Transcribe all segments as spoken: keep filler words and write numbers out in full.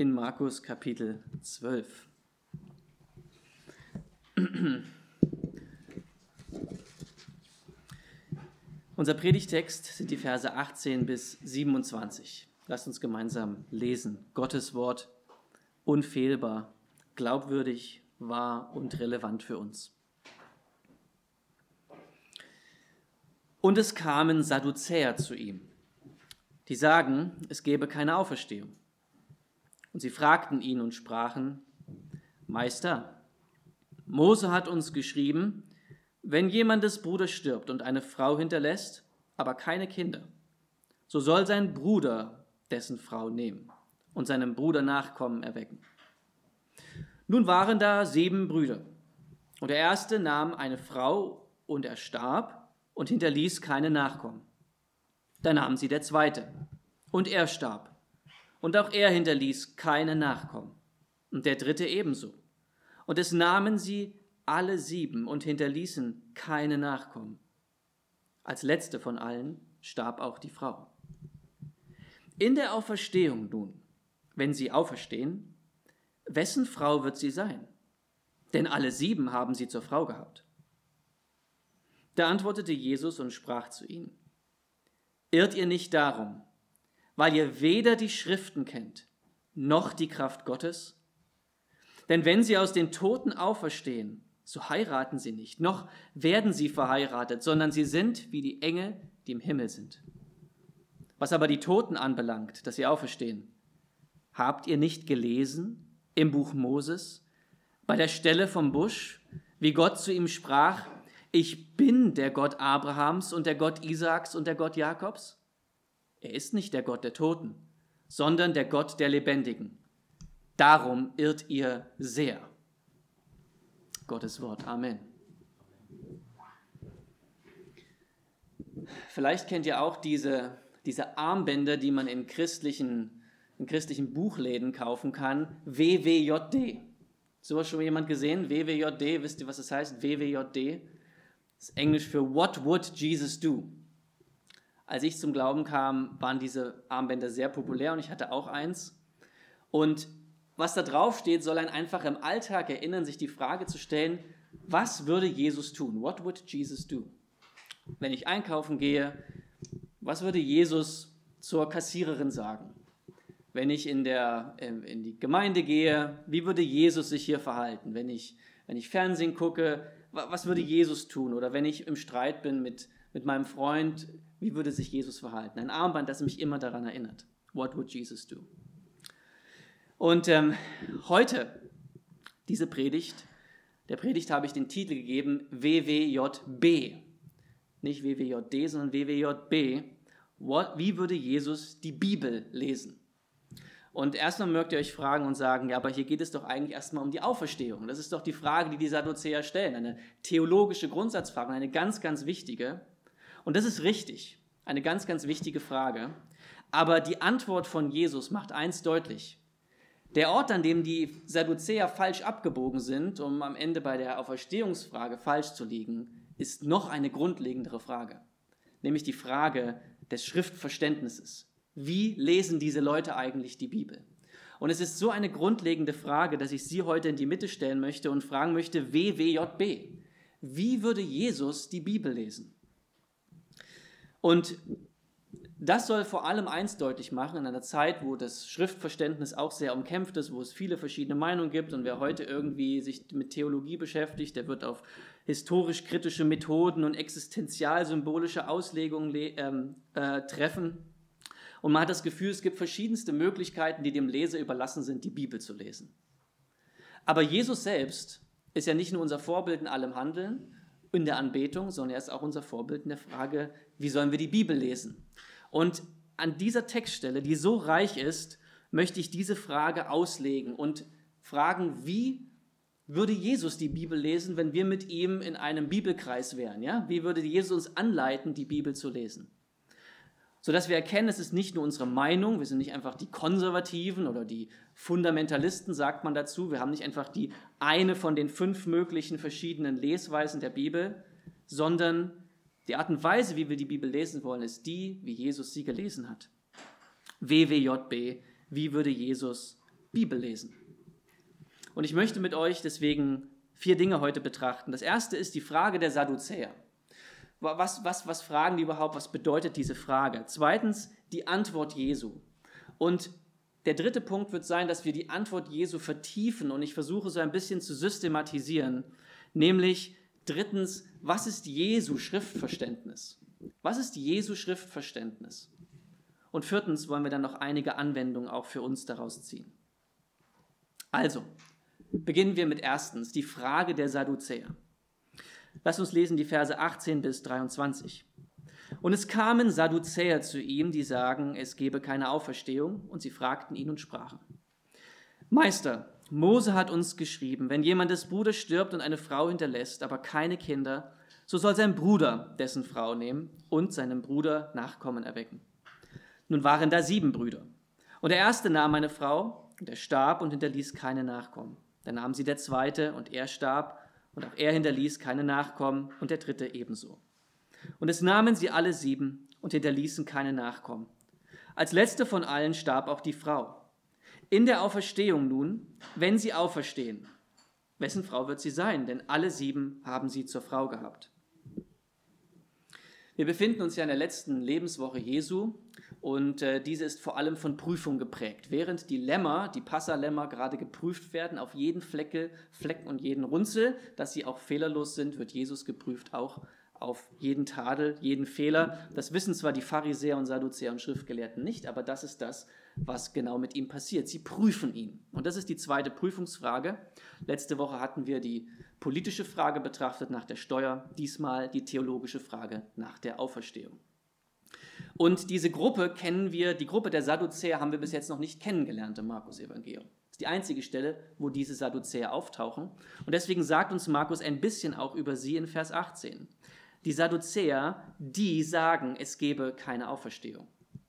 in Markus Kapitel zwölf. Unser Predigtext sind die Verse achtzehn bis siebenundzwanzig. Lasst uns gemeinsam lesen. Gottes Wort, unfehlbar, glaubwürdig, wahr und relevant für uns. Und es kamen Sadduzäer zu ihm, die sagen, es gebe keine Auferstehung. Und sie fragten ihn und sprachen, Meister, Mose hat uns geschrieben, wenn jemandes Bruder stirbt und eine Frau hinterlässt, aber keine Kinder, so soll sein Bruder dessen Frau nehmen und seinem Bruder Nachkommen erwecken. Nun waren da sieben Brüder, und der erste nahm eine Frau und er starb und hinterließ keine Nachkommen. Da nahm sie der zweite, und er starb, und auch er hinterließ keine Nachkommen, und der dritte ebenso. Und es nahmen sie alle sieben und hinterließen keine Nachkommen. Als letzte von allen starb auch die Frau. In der Auferstehung nun, wenn sie auferstehen, wessen Frau wird sie sein? Denn alle sieben haben sie zur Frau gehabt. Da antwortete Jesus und sprach zu ihnen, irrt ihr nicht darum, weil ihr weder die Schriften kennt, noch die Kraft Gottes? Denn wenn sie aus den Toten auferstehen, so heiraten sie nicht, noch werden sie verheiratet, sondern sie sind wie die Engel, die im Himmel sind. Was aber die Toten anbelangt, dass sie auferstehen, habt ihr nicht gelesen im Buch Moses, bei der Stelle vom Busch, wie Gott zu ihm sprach, ich bin der Gott Abrahams und der Gott Isaaks und der Gott Jakobs? Er ist nicht der Gott der Toten, sondern der Gott der Lebendigen. Darum irrt ihr sehr. Gottes Wort. Amen. Vielleicht kennt ihr auch diese, diese Armbänder, die man in christlichen, in christlichen Buchläden kaufen kann. W W J D. So was schon mal jemand gesehen? W W J D, wisst ihr, was das heißt? W W J D. Das ist Englisch für What would Jesus do? Als ich zum Glauben kam, waren diese Armbänder sehr populär und ich hatte auch eins. Und was da drauf steht, soll einen einfach im Alltag erinnern, sich die Frage zu stellen, was würde Jesus tun? What would Jesus do? Wenn ich einkaufen gehe, was würde Jesus zur Kassiererin sagen? Wenn ich in, der, in die Gemeinde gehe, wie würde Jesus sich hier verhalten? Wenn ich, wenn ich Fernsehen gucke, was würde Jesus tun? Oder wenn ich im Streit bin mit, mit meinem Freund, wie würde sich Jesus verhalten? Ein Armband, das mich immer daran erinnert. What would Jesus do? Und ähm, heute, diese Predigt, der Predigt habe ich den Titel gegeben, W W J B. Nicht W W J D, sondern W W J B. What, wie würde Jesus die Bibel lesen? Und erstmal mögt ihr euch fragen und sagen, ja, aber hier geht es doch eigentlich erstmal um die Auferstehung. Das ist doch die Frage, die die Sadduzäer stellen, eine theologische Grundsatzfrage, eine ganz, ganz wichtige. Und das ist richtig, eine ganz, ganz wichtige Frage. Aber die Antwort von Jesus macht eins deutlich. Der Ort, an dem die Sadduzäer falsch abgebogen sind, um am Ende bei der Auferstehungsfrage falsch zu liegen, ist noch eine grundlegendere Frage, nämlich die Frage des Schriftverständnisses. Wie lesen diese Leute eigentlich die Bibel? Und es ist so eine grundlegende Frage, dass ich sie heute in die Mitte stellen möchte und fragen möchte, W W J B. Wie würde Jesus die Bibel lesen? Und das soll vor allem eins deutlich machen, in einer Zeit, wo das Schriftverständnis auch sehr umkämpft ist, wo es viele verschiedene Meinungen gibt und wer heute irgendwie sich mit Theologie beschäftigt, der wird auf historisch-kritische Methoden und existenzial-symbolische Auslegungen ähm, äh, treffen. Und man hat das Gefühl, es gibt verschiedenste Möglichkeiten, die dem Leser überlassen sind, die Bibel zu lesen. Aber Jesus selbst ist ja nicht nur unser Vorbild in allem Handeln, in der Anbetung, sondern er ist auch unser Vorbild in der Frage, wie sollen wir die Bibel lesen? Und an dieser Textstelle, die so reich ist, möchte ich diese Frage auslegen und fragen, wie würde Jesus die Bibel lesen, wenn wir mit ihm in einem Bibelkreis wären? Ja? Wie würde Jesus uns anleiten, die Bibel zu lesen? Sodass wir erkennen, es ist nicht nur unsere Meinung, wir sind nicht einfach die Konservativen oder die Fundamentalisten, sagt man dazu. Wir haben nicht einfach die eine von den fünf möglichen verschiedenen Lesweisen der Bibel, sondern die Art und Weise, wie wir die Bibel lesen wollen, ist die, wie Jesus sie gelesen hat. W W J B, wie würde Jesus Bibel lesen. Und ich möchte mit euch deswegen vier Dinge heute betrachten. Das erste ist die Frage der Sadduzäer. Was, was, was fragen die überhaupt? Was bedeutet diese Frage? Zweitens die Antwort Jesu. Und der dritte Punkt wird sein, dass wir die Antwort Jesu vertiefen und ich versuche so ein bisschen zu systematisieren, nämlich drittens, was ist Jesu Schriftverständnis? Was ist Jesu Schriftverständnis? Und viertens wollen wir dann noch einige Anwendungen auch für uns daraus ziehen. Also, beginnen wir mit erstens, die Frage der Sadduzäer. Lass uns lesen die Verse achtzehn bis dreiundzwanzig. Und es kamen Sadduzäer zu ihm, die sagen, es gebe keine Auferstehung, und sie fragten ihn und sprachen: Meister, Mose hat uns geschrieben, wenn jemand des Bruders stirbt und eine Frau hinterlässt, aber keine Kinder, so soll sein Bruder dessen Frau nehmen und seinem Bruder Nachkommen erwecken. Nun waren da sieben Brüder. Und der erste nahm eine Frau, und er starb und hinterließ keine Nachkommen. Dann nahm sie der zweite, und er starb, und auch er hinterließ keine Nachkommen, und der dritte ebenso. Und es nahmen sie alle sieben und hinterließen keine Nachkommen. Als letzte von allen starb auch die Frau. In der Auferstehung nun, wenn sie auferstehen, wessen Frau wird sie sein? Denn alle sieben haben sie zur Frau gehabt. Wir befinden uns ja in der letzten Lebenswoche Jesu und äh, diese ist vor allem von Prüfung geprägt. Während die Lämmer, die Passalämmer gerade geprüft werden, auf jeden Flecke, Fleck und jeden Runzel, dass sie auch fehlerlos sind, wird Jesus geprüft, auch auf jeden Tadel, jeden Fehler. Das wissen zwar die Pharisäer und Sadduzäer und Schriftgelehrten nicht, aber das ist das, was genau mit ihm passiert. Sie prüfen ihn. Und das ist die zweite Prüfungsfrage. Letzte Woche hatten wir die politische Frage betrachtet nach der Steuer, diesmal die theologische Frage nach der Auferstehung. Und diese Gruppe kennen wir, die Gruppe der Sadduzäer haben wir bis jetzt noch nicht kennengelernt im Markus-Evangelium. Das ist die einzige Stelle, wo diese Sadduzäer auftauchen. Und deswegen sagt uns Markus ein bisschen auch über sie in Vers achtzehn. Die Sadduzäer, die sagen, es gebe keine Auferstehung.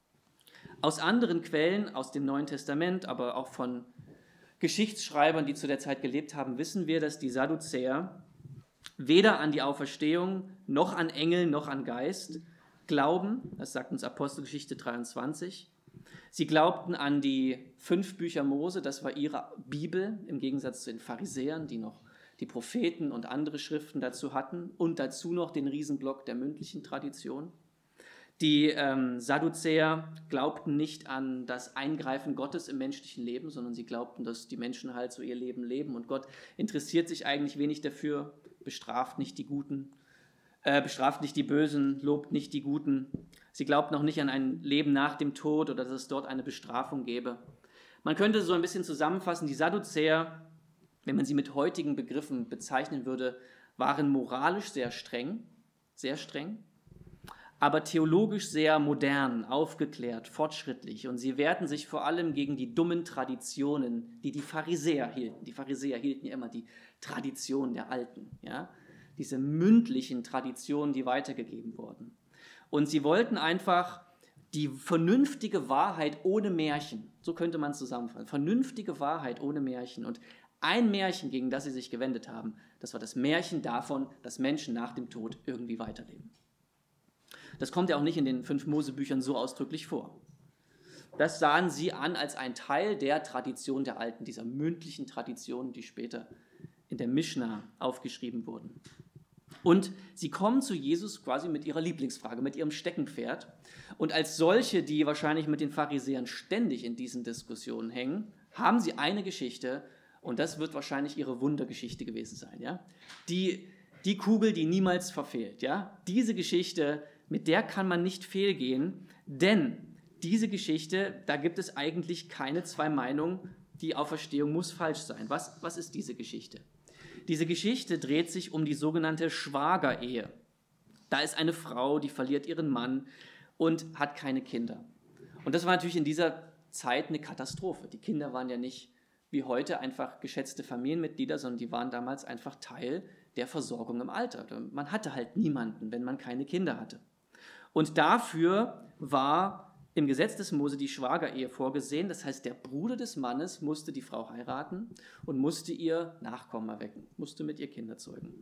Aus anderen Quellen, aus dem Neuen Testament, aber auch von Geschichtsschreibern, die zu der Zeit gelebt haben, wissen wir, dass die Sadduzäer weder an die Auferstehung, noch an Engel, noch an Geist glauben. Das sagt uns Apostelgeschichte dreiundzwanzig. Sie glaubten an die fünf Bücher Mose, das war ihre Bibel, im Gegensatz zu den Pharisäern, die noch die Propheten und andere Schriften dazu hatten und dazu noch den Riesenblock der mündlichen Tradition. Die ähm, Sadduzäer glaubten nicht an das Eingreifen Gottes im menschlichen Leben, sondern sie glaubten, dass die Menschen halt so ihr Leben leben und Gott interessiert sich eigentlich wenig dafür, bestraft nicht die Guten, äh, bestraft nicht die Bösen, lobt nicht die Guten. Sie glaubten auch nicht an ein Leben nach dem Tod oder dass es dort eine Bestrafung gäbe. Man könnte so ein bisschen zusammenfassen, die Sadduzäer, wenn man sie mit heutigen Begriffen bezeichnen würde, waren moralisch sehr streng, sehr streng, aber theologisch sehr modern, aufgeklärt, fortschrittlich. Und sie wehrten sich vor allem gegen die dummen Traditionen, die die Pharisäer hielten. Die Pharisäer hielten ja immer die Tradition der Alten, ja? Diese mündlichen Traditionen, die weitergegeben wurden. Und sie wollten einfach die vernünftige Wahrheit ohne Märchen, so könnte man es zusammenfassen, vernünftige Wahrheit ohne Märchen. Und ein Märchen, gegen das sie sich gewendet haben, das war das Märchen davon, dass Menschen nach dem Tod irgendwie weiterleben. Das kommt ja auch nicht in den fünf Mosebüchern so ausdrücklich vor. Das sahen sie an als ein Teil der Tradition der Alten, dieser mündlichen Traditionen, die später in der Mischna aufgeschrieben wurden. Und sie kommen zu Jesus quasi mit ihrer Lieblingsfrage, mit ihrem Steckenpferd. Und als solche, die wahrscheinlich mit den Pharisäern ständig in diesen Diskussionen hängen, haben sie eine Geschichte, und das wird wahrscheinlich ihre Wundergeschichte gewesen sein. Ja? Die, die Kugel, die niemals verfehlt. Ja? Diese Geschichte, mit der kann man nicht fehlgehen, denn diese Geschichte, da gibt es eigentlich keine zwei Meinungen, die Auferstehung muss falsch sein. Was, was ist diese Geschichte? Diese Geschichte dreht sich um die sogenannte Schwagerehe. Da ist eine Frau, die verliert ihren Mann und hat keine Kinder. Und das war natürlich in dieser Zeit eine Katastrophe. Die Kinder waren ja nicht wie heute einfach geschätzte Familienmitglieder, sondern die waren damals einfach Teil der Versorgung im Alter. Man hatte halt niemanden, wenn man keine Kinder hatte. Und dafür war im Gesetz des Mose die Schwagerehe vorgesehen. Das heißt, der Bruder des Mannes musste die Frau heiraten und musste ihr Nachkommen erwecken, musste mit ihr Kinder zeugen.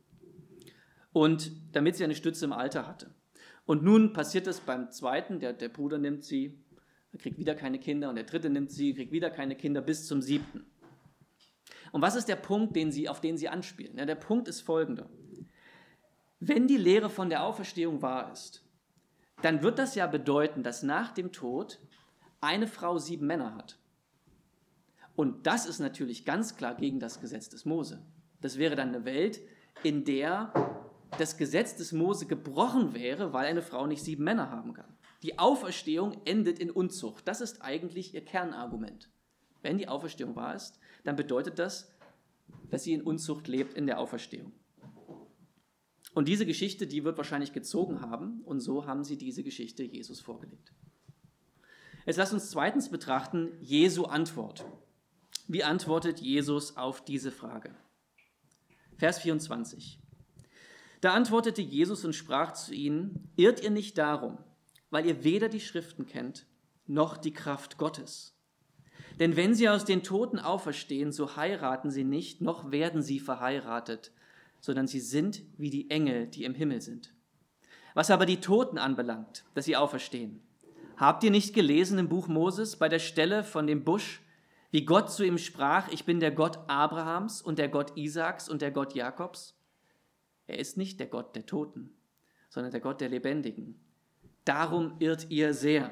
Und damit sie eine Stütze im Alter hatte. Und nun passiert es beim zweiten, der, der Bruder nimmt sie, er kriegt wieder keine Kinder und der dritte nimmt sie, kriegt wieder keine Kinder bis zum siebten. Und was ist der Punkt, den sie, auf den sie anspielen? Ja, der Punkt ist folgender. Wenn die Lehre von der Auferstehung wahr ist, dann wird das ja bedeuten, dass nach dem Tod eine Frau sieben Männer hat. Und das ist natürlich ganz klar gegen das Gesetz des Mose. Das wäre dann eine Welt, in der das Gesetz des Mose gebrochen wäre, weil eine Frau nicht sieben Männer haben kann. Die Auferstehung endet in Unzucht. Das ist eigentlich ihr Kernargument. Wenn die Auferstehung wahr ist, dann bedeutet das, dass sie in Unzucht lebt in der Auferstehung. Und diese Geschichte, die wird wahrscheinlich gezogen haben, und so haben sie diese Geschichte Jesus vorgelegt. Jetzt lasst uns zweitens betrachten Jesu Antwort. Wie antwortet Jesus auf diese Frage? Vers vierundzwanzig. Da antwortete Jesus und sprach zu ihnen: Irrt ihr nicht darum, weil ihr weder die Schriften kennt, noch die Kraft Gottes? Denn wenn sie aus den Toten auferstehen, so heiraten sie nicht, noch werden sie verheiratet, sondern sie sind wie die Engel, die im Himmel sind. Was aber die Toten anbelangt, dass sie auferstehen, habt ihr nicht gelesen im Buch Moses bei der Stelle von dem Busch, wie Gott zu ihm sprach: Ich bin der Gott Abrahams und der Gott Isaaks und der Gott Jakobs? Er ist nicht der Gott der Toten, sondern der Gott der Lebendigen. Darum irrt ihr sehr.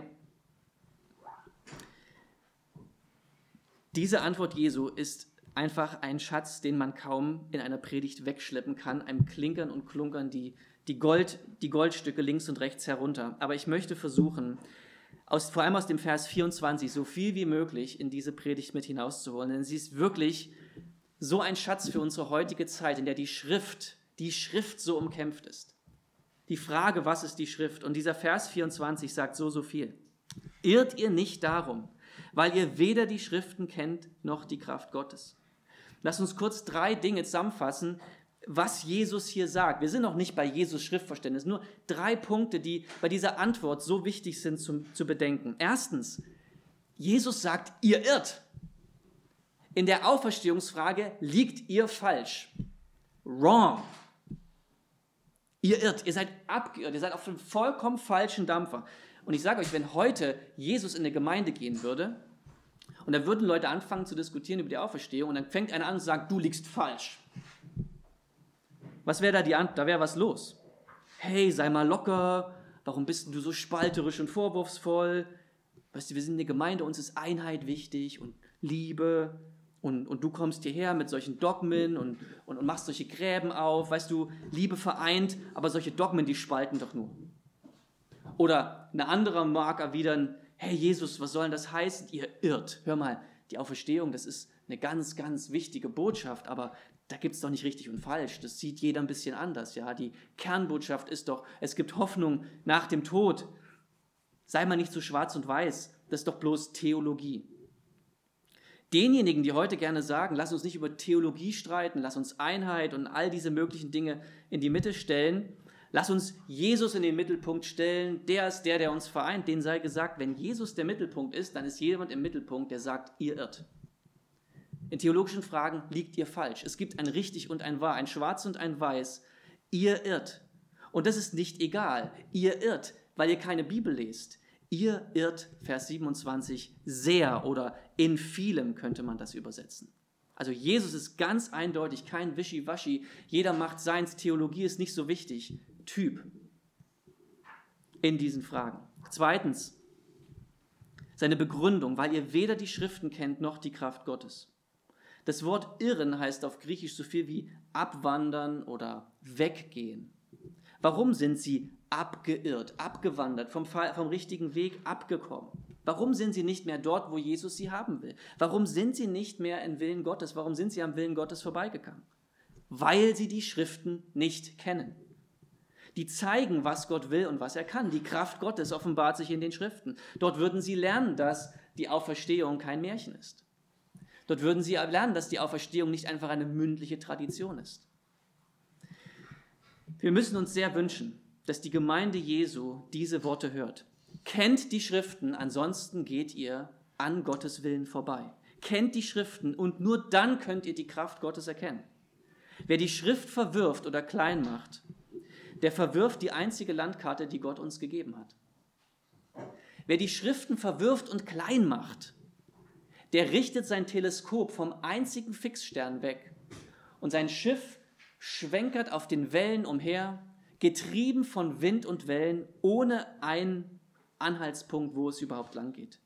Diese Antwort Jesu ist einfach ein Schatz, den man kaum in einer Predigt wegschleppen kann, einem Klinkern und Klunkern die, die, Gold, die Goldstücke links und rechts herunter. Aber ich möchte versuchen, aus, vor allem aus dem Vers vierundzwanzig, so viel wie möglich in diese Predigt mit hinauszuholen, denn sie ist wirklich so ein Schatz für unsere heutige Zeit, in der die Schrift, die Schrift so umkämpft ist. Die Frage, was ist die Schrift? Und dieser Vers vierundzwanzig sagt so, so viel. Irrt ihr nicht darum, weil ihr weder die Schriften kennt, noch die Kraft Gottes. Lass uns kurz drei Dinge zusammenfassen, was Jesus hier sagt. Wir sind noch nicht bei Jesus Schriftverständnis, nur drei Punkte, die bei dieser Antwort so wichtig sind zum, zu bedenken. Erstens, Jesus sagt, ihr irrt. In der Auferstehungsfrage liegt ihr falsch. Wrong. Ihr irrt, ihr seid abgeirrt, ihr seid auf einem vollkommen falschen Dampfer. Und ich sage euch, wenn heute Jesus in eine Gemeinde gehen würde und da würden Leute anfangen zu diskutieren über die Auferstehung und dann fängt einer an und sagt, du liegst falsch. Was wäre da die Antwort? Da wäre was los. Hey, sei mal locker, warum bist du so spalterisch und vorwurfsvoll? Weißt du, wir sind eine Gemeinde, uns ist Einheit wichtig und Liebe. Und, und du kommst hierher mit solchen Dogmen und, und, und machst solche Gräben auf. Weißt du, Liebe vereint, aber solche Dogmen, die spalten doch nur. Oder eine andere mag erwidern, hey Jesus, was soll denn das heißen? Ihr irrt. Hör mal, die Auferstehung, das ist eine ganz, ganz wichtige Botschaft, aber da gibt es doch nicht richtig und falsch. Das sieht jeder ein bisschen anders. Ja? Die Kernbotschaft ist doch, es gibt Hoffnung nach dem Tod. Sei mal nicht so schwarz und weiß. Das ist doch bloß Theologie. Denjenigen, die heute gerne sagen, lass uns nicht über Theologie streiten, lass uns Einheit und all diese möglichen Dinge in die Mitte stellen, lass uns Jesus in den Mittelpunkt stellen, der ist der, der uns vereint, denen sei gesagt, wenn Jesus der Mittelpunkt ist, dann ist jemand im Mittelpunkt, der sagt, ihr irrt. In theologischen Fragen liegt ihr falsch. Es gibt ein richtig und ein wahr, ein schwarz und ein weiß. Ihr irrt. Und das ist nicht egal. Ihr irrt, weil ihr keine Bibel lest. Ihr irrt, Vers siebenundzwanzig, sehr oder in vielem könnte man das übersetzen. Also Jesus ist ganz eindeutig kein Wischiwaschi, jeder macht seins, Theologie ist nicht so wichtig. Typ in diesen Fragen. Zweitens, seine Begründung, weil ihr weder die Schriften kennt, noch die Kraft Gottes. Das Wort irren heißt auf Griechisch so viel wie abwandern oder weggehen. Warum sind sie abgeirrt, abgewandert, vom, vom richtigen Weg abgekommen? Warum sind sie nicht mehr dort, wo Jesus sie haben will? Warum sind sie nicht mehr im Willen Gottes? Warum sind sie am Willen Gottes vorbeigegangen? Weil sie die Schriften nicht kennen. Die zeigen, was Gott will und was er kann. Die Kraft Gottes offenbart sich in den Schriften. Dort würden sie lernen, dass die Auferstehung kein Märchen ist. Dort würden sie lernen, dass die Auferstehung nicht einfach eine mündliche Tradition ist. Wir müssen uns sehr wünschen, dass die Gemeinde Jesu diese Worte hört. Kennt die Schriften, ansonsten geht ihr an Gottes Willen vorbei. Kennt die Schriften und nur dann könnt ihr die Kraft Gottes erkennen. Wer die Schrift verwirft oder klein macht, der verwirft die einzige Landkarte, die Gott uns gegeben hat. Wer die Schriften verwirft und klein macht, der richtet sein Teleskop vom einzigen Fixstern weg und sein Schiff schwenkert auf den Wellen umher, getrieben von Wind und Wellen, ohne einen Anhaltspunkt, wo es überhaupt lang geht.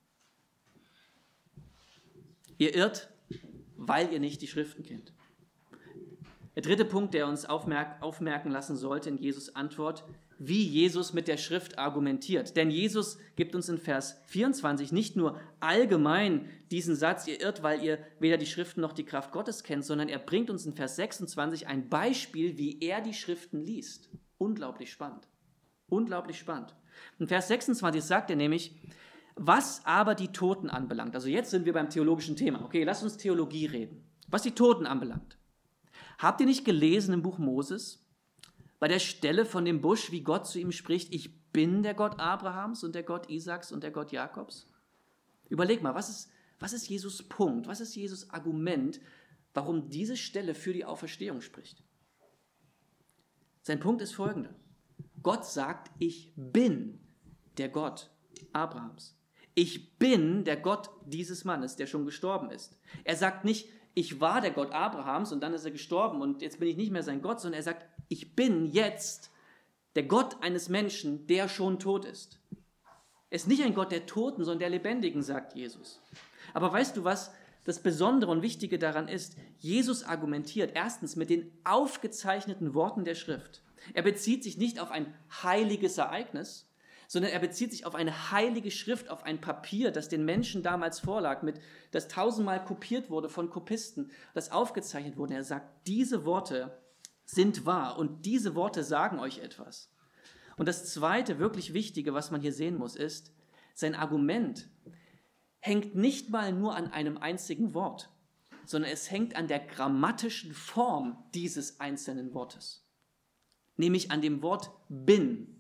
Ihr irrt, weil ihr nicht die Schriften kennt. Der dritte Punkt, der uns aufmerk- aufmerken lassen sollte in Jesus' Antwort, wie Jesus mit der Schrift argumentiert. Denn Jesus gibt uns in Vers vierundzwanzig nicht nur allgemein diesen Satz, ihr irrt, weil ihr weder die Schriften noch die Kraft Gottes kennt, sondern er bringt uns in Vers sechsundzwanzig ein Beispiel, wie er die Schriften liest. Unglaublich spannend. Unglaublich spannend. In Vers sechsundzwanzig sagt er nämlich, was aber die Toten anbelangt. Also jetzt sind wir beim theologischen Thema. Okay, lasst uns Theologie reden. Was die Toten anbelangt. Habt ihr nicht gelesen im Buch Moses, bei der Stelle von dem Busch, wie Gott zu ihm spricht, ich bin der Gott Abrahams und der Gott Isaaks und der Gott Jakobs? Überleg mal, was ist, was ist Jesus' Punkt, was ist Jesus' Argument, warum diese Stelle für die Auferstehung spricht? Sein Punkt ist folgender. Gott sagt, ich bin der Gott Abrahams. Ich bin der Gott dieses Mannes, der schon gestorben ist. Er sagt nicht, ich war der Gott Abrahams und dann ist er gestorben und jetzt bin ich nicht mehr sein Gott, sondern er sagt, ich bin jetzt der Gott eines Menschen, der schon tot ist. Er ist nicht ein Gott der Toten, sondern der Lebendigen, sagt Jesus. Aber weißt du, was das Besondere und Wichtige daran ist? Jesus argumentiert erstens mit den aufgezeichneten Worten der Schrift. Er bezieht sich nicht auf ein heiliges Ereignis, sondern er bezieht sich auf eine heilige Schrift, auf ein Papier, das den Menschen damals vorlag, mit, das tausendmal kopiert wurde von Kopisten, das aufgezeichnet wurde. Er sagt, diese Worte sind wahr und diese Worte sagen euch etwas. Und das zweite, wirklich Wichtige, was man hier sehen muss, ist, sein Argument hängt nicht mal nur an einem einzigen Wort, sondern es hängt an der grammatischen Form dieses einzelnen Wortes, nämlich an dem Wort bin.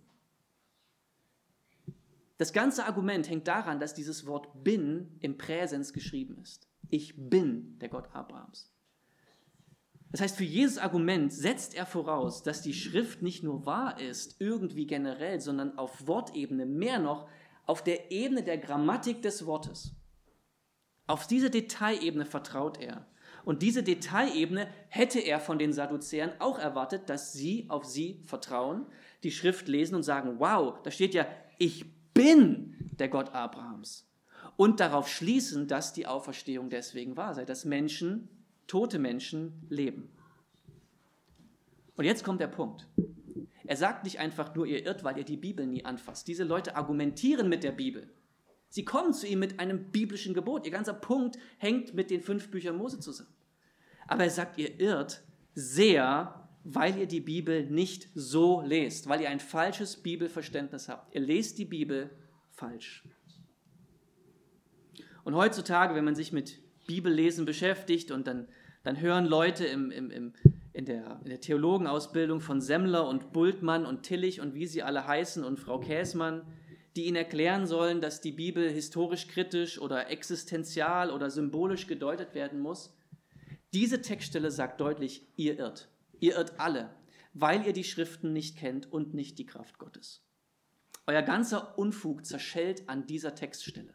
Das ganze Argument hängt daran, dass dieses Wort bin im Präsens geschrieben ist. Ich bin der Gott Abrahams. Das heißt, für jedes Argument setzt er voraus, dass die Schrift nicht nur wahr ist, irgendwie generell, sondern auf Wortebene, mehr noch auf der Ebene der Grammatik des Wortes. Auf diese Detailebene vertraut er. Und diese Detailebene hätte er von den Sadduzäern auch erwartet, dass sie auf sie vertrauen, die Schrift lesen und sagen, wow, da steht ja, ich bin der Gott Abrahams. Und darauf schließen, dass die Auferstehung deswegen wahr sei, dass Menschen, tote Menschen leben. Und jetzt kommt der Punkt. Er sagt nicht einfach nur, ihr irrt, weil ihr die Bibel nie anfasst. Diese Leute argumentieren mit der Bibel. Sie kommen zu ihm mit einem biblischen Gebot. Ihr ganzer Punkt hängt mit den fünf Büchern Mose zusammen. Aber er sagt, ihr irrt sehr, weil ihr die Bibel nicht so lest, weil ihr ein falsches Bibelverständnis habt. Ihr lest die Bibel falsch. Und heutzutage, wenn man sich mit Bibellesen beschäftigt und dann, dann hören Leute im, im, im, in, der, in der Theologenausbildung von Semmler und Bultmann und Tillich und wie sie alle heißen und Frau Käßmann, die ihnen erklären sollen, dass die Bibel historisch kritisch oder existenzial oder symbolisch gedeutet werden muss. Diese Textstelle sagt deutlich, ihr irrt. Ihr irrt alle, weil ihr die Schriften nicht kennt und nicht die Kraft Gottes. Euer ganzer Unfug zerschellt an dieser Textstelle.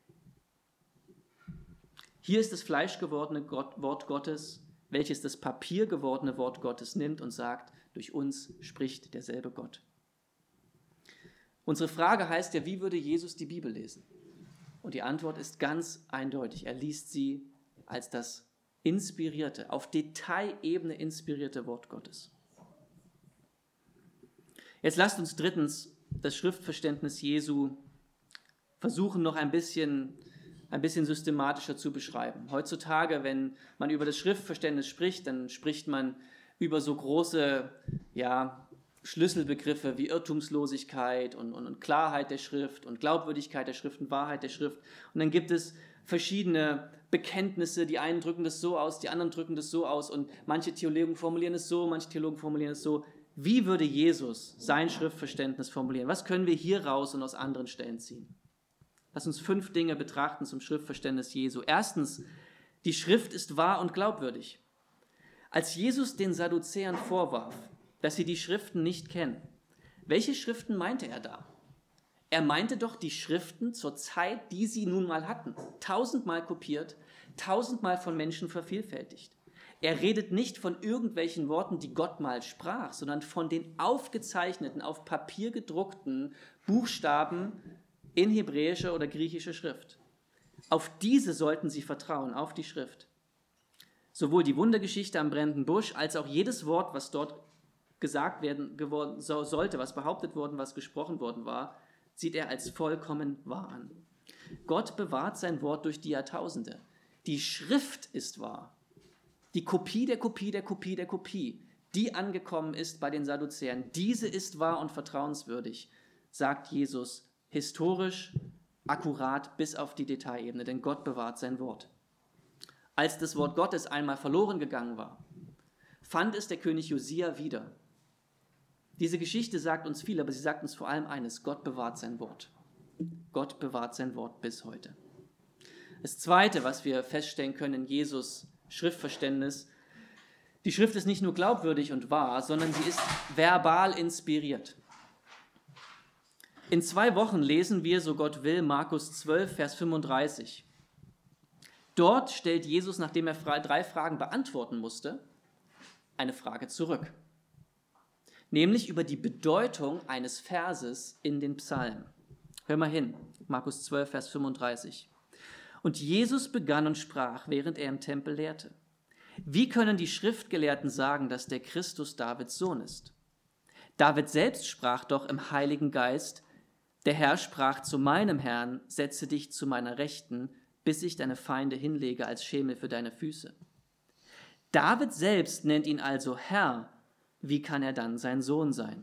Hier ist das fleischgewordene Gott, Wort Gottes, welches das papiergewordene Wort Gottes nimmt und sagt, durch uns spricht derselbe Gott. Unsere Frage heißt ja, wie würde Jesus die Bibel lesen? Und die Antwort ist ganz eindeutig. Er liest sie als das inspirierte, auf Detailebene inspirierte Wort Gottes. Jetzt lasst uns drittens das Schriftverständnis Jesu versuchen, noch ein bisschen, ein bisschen systematischer zu beschreiben. Heutzutage, wenn man über das Schriftverständnis spricht, dann spricht man über so große, ja, Schlüsselbegriffe wie Irrtumslosigkeit und, und, und Klarheit der Schrift und Glaubwürdigkeit der Schrift und Wahrheit der Schrift. Und dann gibt es verschiedene Bekenntnisse, die einen drücken das so aus, die anderen drücken das so aus und manche Theologen formulieren es so, manche Theologen formulieren es so. Wie würde Jesus sein Schriftverständnis formulieren? Was können wir hier raus und aus anderen Stellen ziehen? Lass uns fünf Dinge betrachten zum Schriftverständnis Jesu. Erstens, die Schrift ist wahr und glaubwürdig. Als Jesus den Sadduzäern vorwarf, dass sie die Schriften nicht kennen, welche Schriften meinte er da? Er meinte doch die Schriften zur Zeit, die sie nun mal hatten. Tausendmal kopiert, tausendmal von Menschen vervielfältigt. Er redet nicht von irgendwelchen Worten, die Gott mal sprach, sondern von den aufgezeichneten, auf Papier gedruckten Buchstaben in hebräischer oder griechischer Schrift. Auf diese sollten sie vertrauen, auf die Schrift. Sowohl die Wundergeschichte am brennenden Busch, als auch jedes Wort, was dort gesagt werden geworden so, sollte, was behauptet worden, was gesprochen worden war, sieht er als vollkommen wahr an. Gott bewahrt sein Wort durch die Jahrtausende. Die Schrift ist wahr. Die Kopie der Kopie der Kopie der Kopie, die angekommen ist bei den Sadduzäern, diese ist wahr und vertrauenswürdig, sagt Jesus, historisch, akkurat bis auf die Detailebene, denn Gott bewahrt sein Wort. Als das Wort Gottes einmal verloren gegangen war, fand es der König Josia wieder. Diese Geschichte sagt uns viel, aber sie sagt uns vor allem eines: Gott bewahrt sein Wort. Gott bewahrt sein Wort bis heute. Das Zweite, was wir feststellen können in Jesus' Schriftverständnis: Die Schrift ist nicht nur glaubwürdig und wahr, sondern sie ist verbal inspiriert. In zwei Wochen lesen wir, so Gott will, Markus zwölf, Vers fünfunddreißig. Dort stellt Jesus, nachdem er drei Fragen beantworten musste, eine Frage zurück. Nämlich über die Bedeutung eines Verses in den Psalmen. Hör mal hin, Markus zwölf, Vers fünfunddreißig. Und Jesus begann und sprach, während er im Tempel lehrte: Wie können die Schriftgelehrten sagen, dass der Christus Davids Sohn ist? David selbst sprach doch im Heiligen Geist: Der Herr sprach zu meinem Herrn, setze dich zu meiner Rechten, bis ich deine Feinde hinlege als Schemel für deine Füße. David selbst nennt ihn also Herr. Wie kann er dann sein Sohn sein?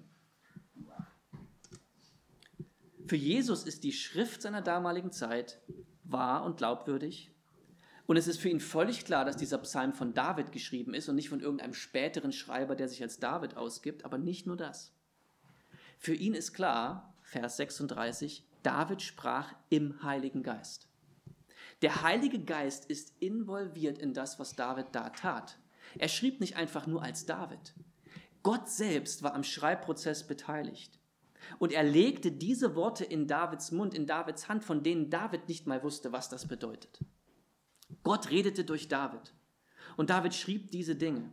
Für Jesus ist die Schrift seiner damaligen Zeit wahr und glaubwürdig. Und es ist für ihn völlig klar, dass dieser Psalm von David geschrieben ist und nicht von irgendeinem späteren Schreiber, der sich als David ausgibt. Aber nicht nur das. Für ihn ist klar, Vers sechsunddreißig, David sprach im Heiligen Geist. Der Heilige Geist ist involviert in das, was David da tat. Er schrieb nicht einfach nur als David. Gott selbst war am Schreibprozess beteiligt. Und er legte diese Worte in Davids Mund, in Davids Hand, von denen David nicht mal wusste, was das bedeutet. Gott redete durch David. Und David schrieb diese Dinge.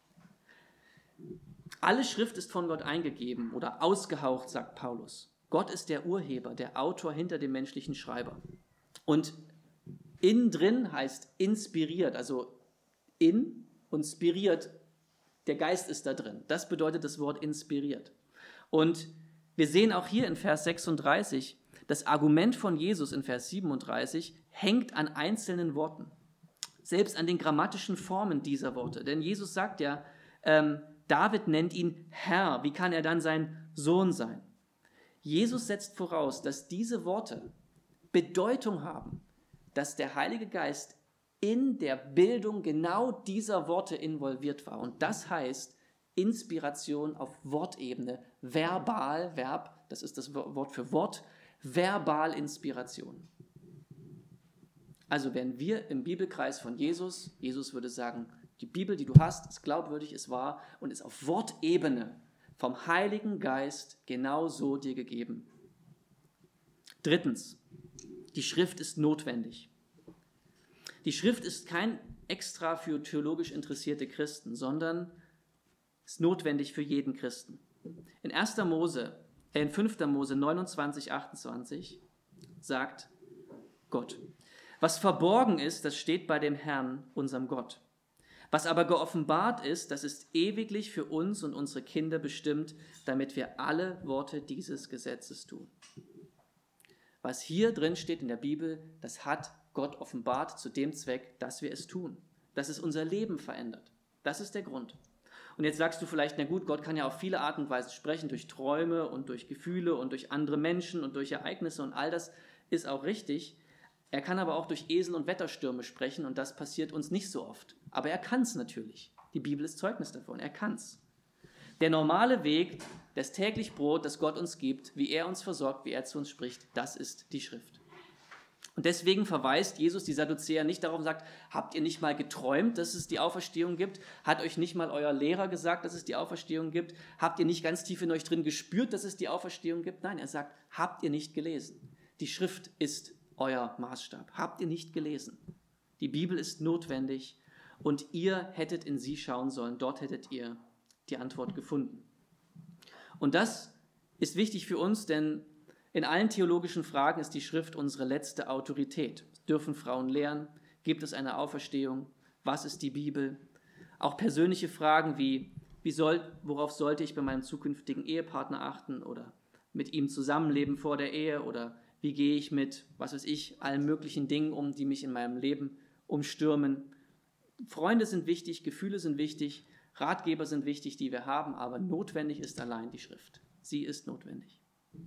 Alle Schrift ist von Gott eingegeben oder ausgehaucht, sagt Paulus. Gott ist der Urheber, der Autor hinter dem menschlichen Schreiber. Und innen drin heißt inspiriert, also in und spiriert, der Geist ist da drin. Das bedeutet das Wort inspiriert. Und wir sehen auch hier in Vers sechsunddreißig, das Argument von Jesus in Vers siebenunddreißig hängt an einzelnen Worten, selbst an den grammatischen Formen dieser Worte. Denn Jesus sagt ja, ähm, David nennt ihn Herr. Wie kann er dann sein Sohn sein? Jesus setzt voraus, dass diese Worte Bedeutung haben, dass der Heilige Geist in der Bildung genau dieser Worte involviert war. Und das heißt Inspiration auf Wortebene, verbal, Verb, das ist das Wort für Wort, verbal Inspiration. Also wenn wir im Bibelkreis von Jesus, Jesus würde sagen, die Bibel, die du hast, ist glaubwürdig, ist wahr und ist auf Wortebene vom Heiligen Geist genau so dir gegeben. Drittens, die Schrift ist notwendig. Die Schrift ist kein Extra für theologisch interessierte Christen, sondern ist notwendig für jeden Christen. In erster Mose, äh in fünfter Mose neunundzwanzig, achtundzwanzig sagt Gott: Was verborgen ist, das steht bei dem Herrn, unserem Gott. Was aber geoffenbart ist, das ist ewiglich für uns und unsere Kinder bestimmt, damit wir alle Worte dieses Gesetzes tun. Was hier drin steht in der Bibel, das hat Gott offenbart zu dem Zweck, dass wir es tun, dass es unser Leben verändert. Das ist der Grund. Und jetzt sagst du vielleicht, na gut, Gott kann ja auf viele Arten und Weisen sprechen, durch Träume und durch Gefühle und durch andere Menschen und durch Ereignisse und all das ist auch richtig. Er kann aber auch durch Esel und Wetterstürme sprechen und das passiert uns nicht so oft. Aber er kann es natürlich. Die Bibel ist Zeugnis davon, er kann es. Der normale Weg, das täglich Brot, das Gott uns gibt, wie er uns versorgt, wie er zu uns spricht, das ist die Schrift. Und deswegen verweist Jesus die Sadduzäer nicht darauf und sagt, habt ihr nicht mal geträumt, dass es die Auferstehung gibt? Hat euch nicht mal euer Lehrer gesagt, dass es die Auferstehung gibt? Habt ihr nicht ganz tief in euch drin gespürt, dass es die Auferstehung gibt? Nein, er sagt, habt ihr nicht gelesen? Die Schrift ist euer Maßstab. Habt ihr nicht gelesen? Die Bibel ist notwendig und ihr hättet in sie schauen sollen. Dort hättet ihr die Antwort gefunden. Und das ist wichtig für uns, denn in allen theologischen Fragen ist die Schrift unsere letzte Autorität. Dürfen Frauen lehren? Gibt es eine Auferstehung? Was ist die Bibel? Auch persönliche Fragen wie, wie soll, worauf sollte ich bei meinem zukünftigen Ehepartner achten oder mit ihm zusammenleben vor der Ehe oder wie gehe ich mit, was weiß ich, allen möglichen Dingen um, die mich in meinem Leben umstürmen. Freunde sind wichtig, Gefühle sind wichtig, Ratgeber sind wichtig, die wir haben, aber notwendig ist allein die Schrift. Sie ist notwendig.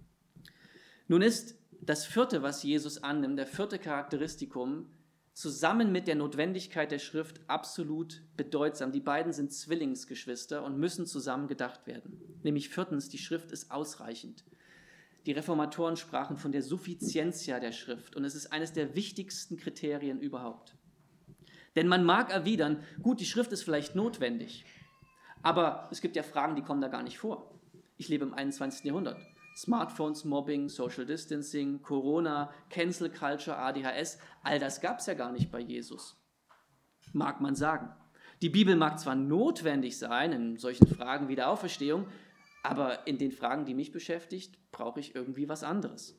Nun ist das vierte, was Jesus annimmt, der vierte Charakteristikum, zusammen mit der Notwendigkeit der Schrift absolut bedeutsam. Die beiden sind Zwillingsgeschwister und müssen zusammen gedacht werden. Nämlich viertens, die Schrift ist ausreichend. Die Reformatoren sprachen von der Suffizientia der Schrift und es ist eines der wichtigsten Kriterien überhaupt. Denn man mag erwidern, gut, die Schrift ist vielleicht notwendig, aber es gibt ja Fragen, die kommen da gar nicht vor. Ich lebe im einundzwanzigsten Jahrhundert. Smartphones, Mobbing, Social Distancing, Corona, Cancel Culture, A D H S, all das gab es ja gar nicht bei Jesus. Mag man sagen. Die Bibel mag zwar notwendig sein in solchen Fragen wie der Auferstehung, aber in den Fragen, die mich beschäftigt, brauche ich irgendwie was anderes.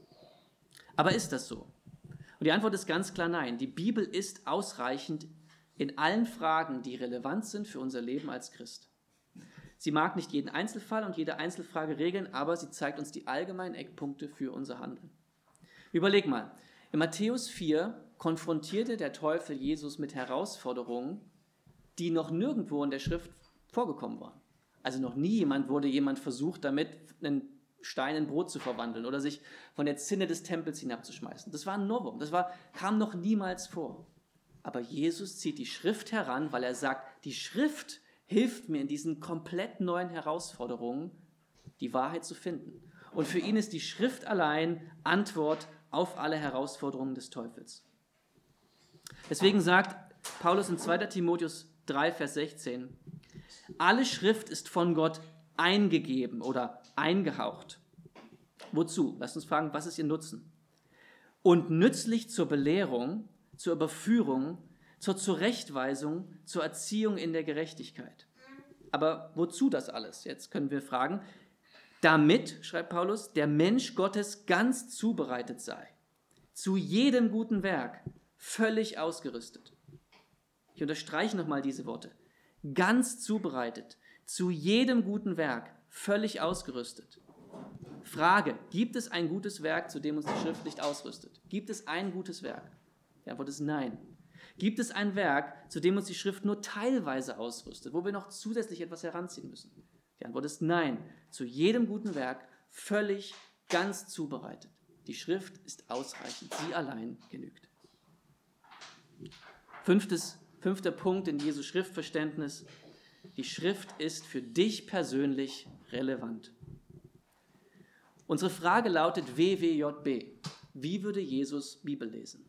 Aber ist das so? Und die Antwort ist ganz klar nein. Die Bibel ist ausreichend in allen Fragen, die relevant sind für unser Leben als Christ. Sie mag nicht jeden Einzelfall und jede Einzelfrage regeln, aber sie zeigt uns die allgemeinen Eckpunkte für unser Handeln. Überleg mal, in Matthäus vier konfrontierte der Teufel Jesus mit Herausforderungen, die noch nirgendwo in der Schrift vorgekommen waren. Also noch nie jemand wurde jemand versucht, damit einen Stein in Brot zu verwandeln oder sich von der Zinne des Tempels hinabzuschmeißen. Das war ein Novum, das war, kam noch niemals vor. Aber Jesus zieht die Schrift heran, weil er sagt, die Schrift hilft mir in diesen komplett neuen Herausforderungen, die Wahrheit zu finden. Und für ihn ist die Schrift allein Antwort auf alle Herausforderungen des Teufels. Deswegen sagt Paulus in zweiter Timotheus drei, Vers sechzehn, alle Schrift ist von Gott eingegeben oder eingehaucht. Wozu? Lasst uns fragen, was ist ihr Nutzen? Und nützlich zur Belehrung, zur Überführung, zur Zurechtweisung, zur Erziehung in der Gerechtigkeit. Aber wozu das alles? Jetzt können wir fragen, damit, schreibt Paulus, der Mensch Gottes ganz zubereitet sei, zu jedem guten Werk, völlig ausgerüstet. Ich unterstreiche nochmal diese Worte. Ganz zubereitet, zu jedem guten Werk, völlig ausgerüstet. Frage, gibt es ein gutes Werk, zu dem uns die Schrift nicht ausrüstet? Gibt es ein gutes Werk? Die Antwort ist nein. Gibt es ein Werk, zu dem uns die Schrift nur teilweise ausrüstet, wo wir noch zusätzlich etwas heranziehen müssen? Die Antwort ist nein. Zu jedem guten Werk völlig, ganz zubereitet. Die Schrift ist ausreichend. Sie allein genügt. Fünftes, fünfter Punkt in Jesu Schriftverständnis. Die Schrift ist für dich persönlich relevant. Unsere Frage lautet W W J B. Wie würde Jesus Bibel lesen?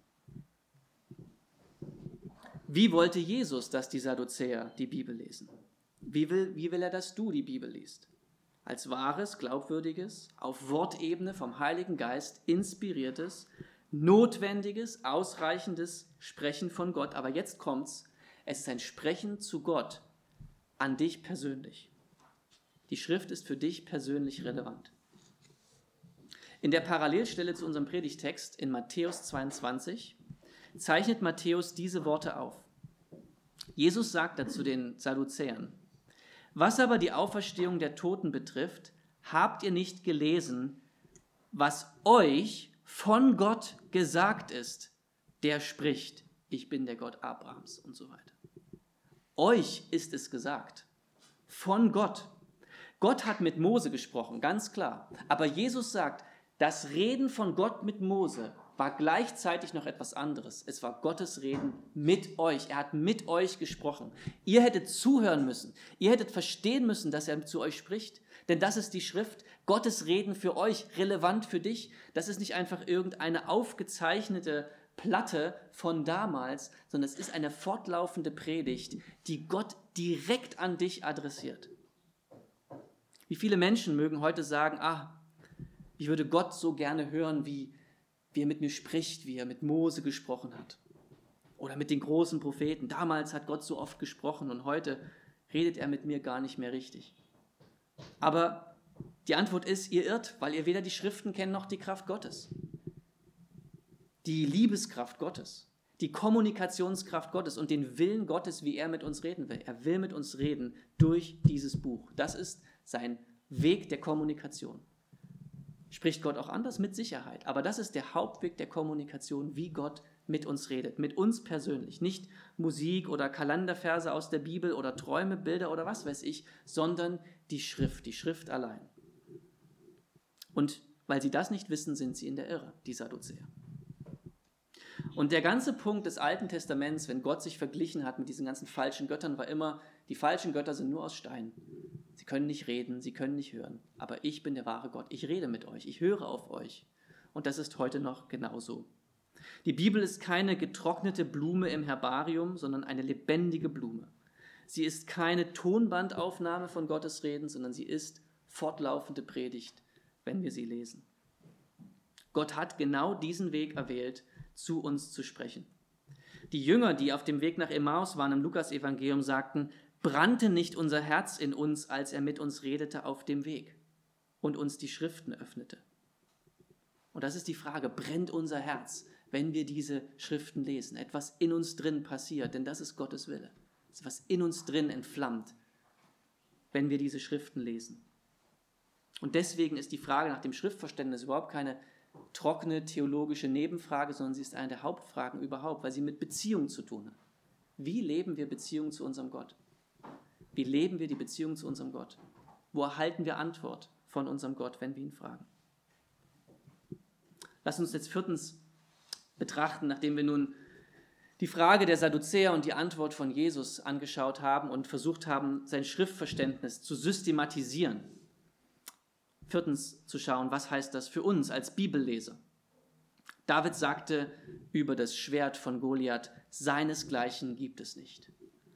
Wie wollte Jesus, dass die Sadduzäer die Bibel lesen? Wie will, wie will er, dass du die Bibel liest? Als wahres, glaubwürdiges, auf Wortebene vom Heiligen Geist inspiriertes, notwendiges, ausreichendes Sprechen von Gott. Aber jetzt kommt's, es ist ein Sprechen zu Gott an dich persönlich. Die Schrift ist für dich persönlich relevant. In der Parallelstelle zu unserem Predigtext in Matthäus zweiundzwanzig zeichnet Matthäus diese Worte auf. Jesus sagt dazu den Sadduzäern, was aber die Auferstehung der Toten betrifft, habt ihr nicht gelesen, was euch von Gott gesagt ist, der spricht, ich bin der Gott Abrahams und so weiter. Euch ist es gesagt, von Gott. Gott hat mit Mose gesprochen, ganz klar. Aber Jesus sagt, das Reden von Gott mit Mose war gleichzeitig noch etwas anderes. Es war Gottes Reden mit euch. Er hat mit euch gesprochen. Ihr hättet zuhören müssen. Ihr hättet verstehen müssen, dass er zu euch spricht. Denn das ist die Schrift. Gottes Reden für euch, relevant für dich. Das ist nicht einfach irgendeine aufgezeichnete Platte von damals, sondern es ist eine fortlaufende Predigt, die Gott direkt an dich adressiert. Wie viele Menschen mögen heute sagen, ah, ich würde Gott so gerne hören, wie, wie er mit mir spricht, wie er mit Mose gesprochen hat. Oder mit den großen Propheten. Damals hat Gott so oft gesprochen und heute redet er mit mir gar nicht mehr richtig. Aber die Antwort ist, ihr irrt, weil ihr weder die Schriften kennt noch die Kraft Gottes. Die Liebeskraft Gottes, die Kommunikationskraft Gottes und den Willen Gottes, wie er mit uns reden will. Er will mit uns reden durch dieses Buch. Das ist sein Weg der Kommunikation. Spricht Gott auch anders? Mit Sicherheit. Aber das ist der Hauptweg der Kommunikation, wie Gott mit uns redet. Mit uns persönlich. Nicht Musik oder Kalenderverse aus der Bibel oder Träume, Bilder oder was weiß ich, sondern die Schrift, die Schrift allein. Und weil sie das nicht wissen, sind sie in der Irre, die Sadduzäer. Und der ganze Punkt des Alten Testaments, wenn Gott sich verglichen hat mit diesen ganzen falschen Göttern, war immer, die falschen Götter sind nur aus Stein. Sie können nicht reden, sie können nicht hören. Aber ich bin der wahre Gott. Ich rede mit euch, ich höre auf euch. Und das ist heute noch genauso. Die Bibel ist keine getrocknete Blume im Herbarium, sondern eine lebendige Blume. Sie ist keine Tonbandaufnahme von Gottes Reden, sondern sie ist fortlaufende Predigt, wenn wir sie lesen. Gott hat genau diesen Weg erwählt, zu uns zu sprechen. Die Jünger, die auf dem Weg nach Emmaus waren im Lukas-Evangelium, sagten, brannte nicht unser Herz in uns, als er mit uns redete auf dem Weg und uns die Schriften öffnete. Und das ist die Frage, brennt unser Herz, wenn wir diese Schriften lesen? Etwas in uns drin passiert, denn das ist Gottes Wille. Es ist was in uns drin entflammt, wenn wir diese Schriften lesen. Und deswegen ist die Frage nach dem Schriftverständnis überhaupt keine trockene theologische Nebenfrage, sondern sie ist eine der Hauptfragen überhaupt, weil sie mit Beziehung zu tun hat. Wie leben wir Beziehung zu unserem Gott? Wie leben wir die Beziehung zu unserem Gott? Wo erhalten wir Antwort von unserem Gott, wenn wir ihn fragen? Lass uns jetzt viertens betrachten, nachdem wir nun die Frage der Sadduzäer und die Antwort von Jesus angeschaut haben und versucht haben, sein Schriftverständnis zu systematisieren. Viertens zu schauen, was heißt das für uns als Bibelleser? David sagte über das Schwert von Goliath, seinesgleichen gibt es nicht.